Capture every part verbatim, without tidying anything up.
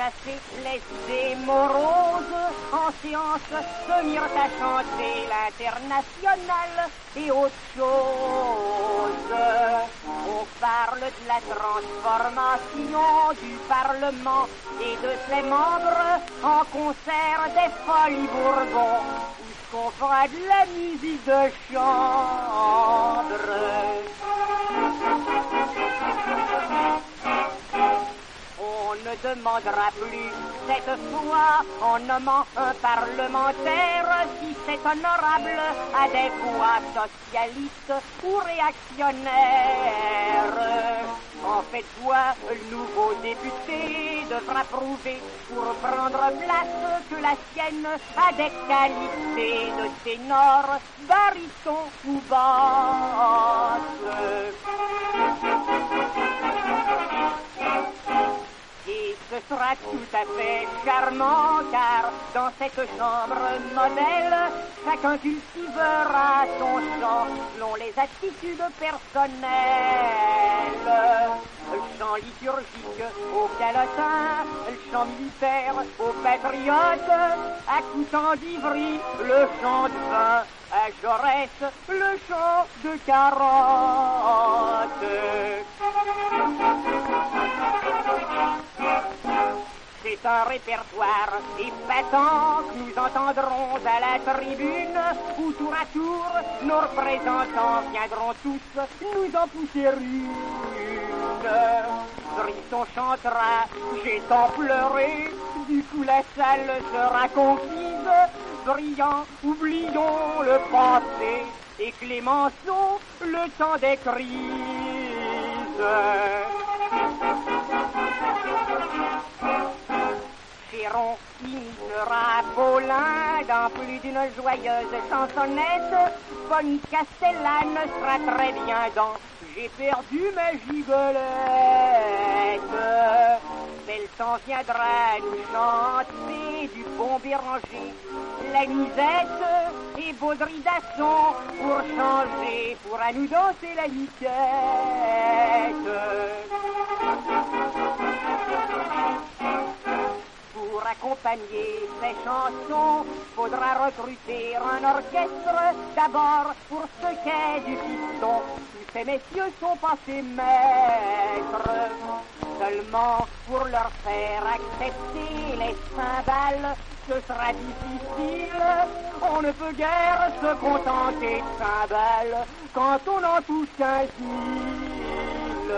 chassé les émoroses, en séance se mirent à chanter l'international et autre chose. On parle de la transformation du Parlement et de ses membres en concert des Folies Bourbon, où qu'on fera de la musique de chambre. On ne demandera plus cette fois, en nommant un parlementaire, si c'est honorable à des voix socialistes ou réactionnaires. En fait, toi, le nouveau député devra prouver pour prendre place que la sienne a des qualités de ténor, baryton ou basse. Et ce sera tout à fait charmant, car dans cette chambre modèle, chacun cultivera son chant selon les attitudes personnelles. Le chant liturgique au calotin, le chant militaire au patriote, à Coutan d'Ivry, le chant de vin, à Jaurès, le chant de carotte. C'est un répertoire épatant que nous entendrons à la tribune, où tour à tour nos représentants viendront tous nous en pousser une. Brisson chantera, j'ai tant pleuré, du coup la salle sera conquise. Brillant, oublions le passé, et Clémenceau, le temps des crises. Chéron imitera Paulin dans plus d'une joyeuse chansonnette. Bonne Castellane sera très bien dans J'ai perdu ma gigolette. Belle temps viendra nous chanter du bon Béranger, la Nisette et Baudry d'Asson pour changer, pour à nous danser la niquette. Pour accompagner ces chansons, faudra recruter un orchestre, d'abord pour ce qu'est du piston. Tous ces messieurs sont passés maîtres, seulement pour leur faire accepter les cymbales, ce sera difficile. On ne peut guère se contenter de cymbales quand on en touche quinze mille.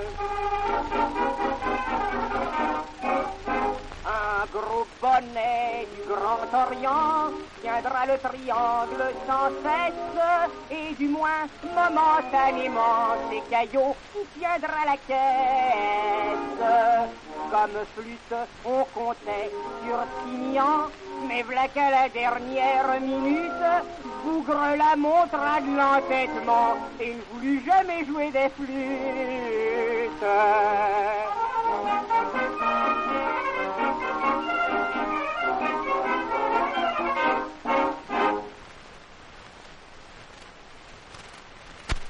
Un gros bonnet du Grand Orient tiendra le triangle sans cesse, et du moins momentanément ces caillots tiendra la caisse. Comme flûte on comptait sur Timian, mais v'là qu'à la dernière minute, Bougre la montra de l'entêtement et ne voulut jamais jouer des flûtes.